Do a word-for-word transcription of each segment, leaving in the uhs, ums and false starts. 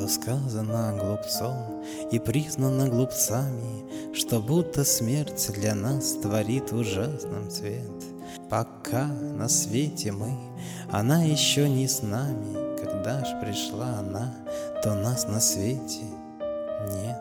Было сказано глупцом и признано глупцами, что будто смерть для нас творит ужасным цвет. Пока на свете мы, она еще не с нами. Когда ж пришла она, то нас на свете нет.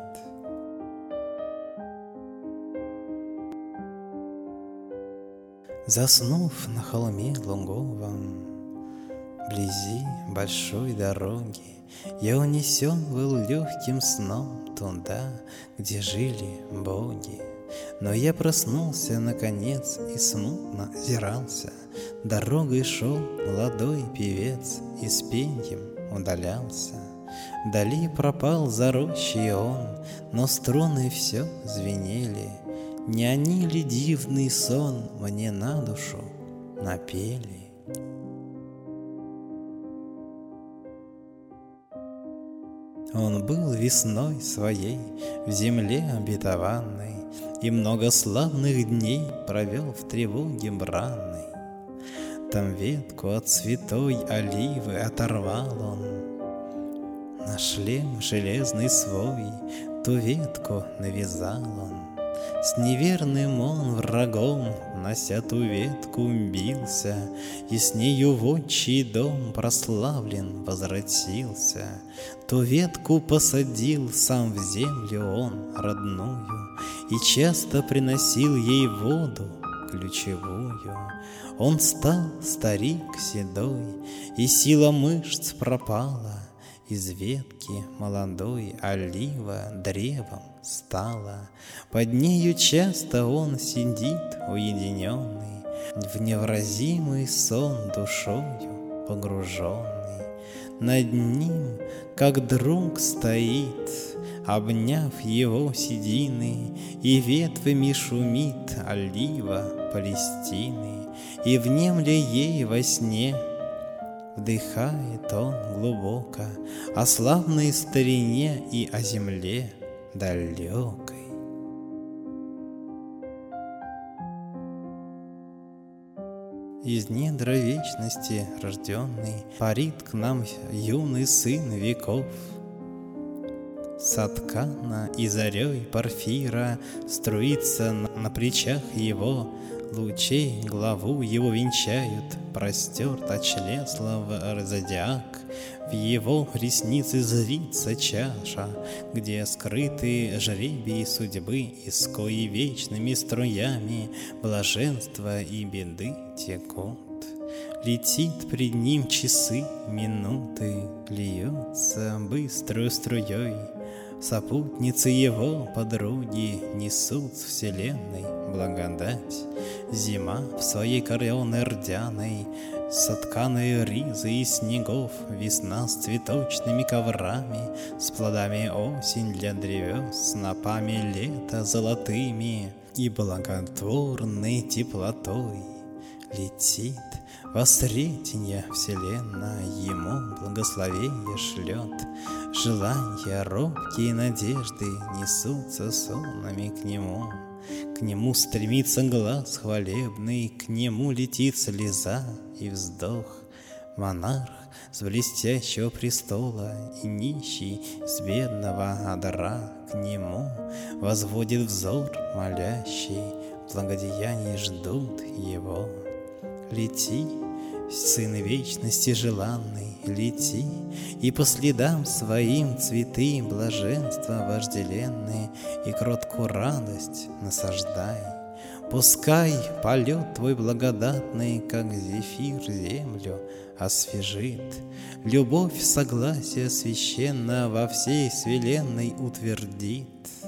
Заснув на холме луговом, вблизи большой дороги, я унесен был легким сном туда, где жили боги. Но я проснулся наконец и смутно озирался. Дорогой шел молодой певец и с пеньем удалялся. Вдали пропал за рощей он, но струны все звенели. Не они ли дивный сон мне на душу напели? Он был весной своей в земле обетованной и много славных дней провел в тревоге бранной. Там ветку от святой оливы оторвал он, на шлем железный свой ту ветку навязал он. С неверным он врагом, нося ту ветку, бился, и с нею в отчий дом прославлен возвратился. Ту ветку посадил сам в землю он родную, и часто приносил ей воду ключевую. Он стал старик седой, и сила мышц пропала. Из ветки молодой олива древом стала. Под нею часто он сидит уединенный, в невразимый сон душою погруженный. Над ним, как друг, стоит, обняв его седины, и ветвями шумит олива Палестины, и внемля ей во сне вдыхает он глубоко о славной старине и о земле далекой. Из недр вечности рожденный парит к нам юный сын веков. Соткана и зарей порфира струится на плечах его. Лучей главу его венчают, простерт от чреслов зодиак. В его ресницы зрится чаша, где скрыты жребии судьбы, из кои вечными струями блаженства и беды текут. Летит пред ним часы, минуты, льется быстрою струей. Сопутницы его подруги несут с вселенной благодать. Зима в своей коренной рдяной, сотканной ризы и снегов, весна с цветочными коврами, с плодами осень для древес, снопами лета золотыми и благотворной теплотой. Летит во сретенья вселенная, ему благословение шлет. Желания, робкие надежды несутся сонными к нему. К нему стремится глаз хвалебный, к нему летит слеза и вздох. Монарх с блестящего престола и нищий с бедного одра к нему возводит взор молящий, благодеяния ждут его. Лети, сын вечности желанный, лети, и по следам своим цветы блаженства вожделенные и кроткую радость насаждай. Пускай полет твой благодатный, как зефир, землю освежит. Любовь согласия священна во всей вселенной утвердит.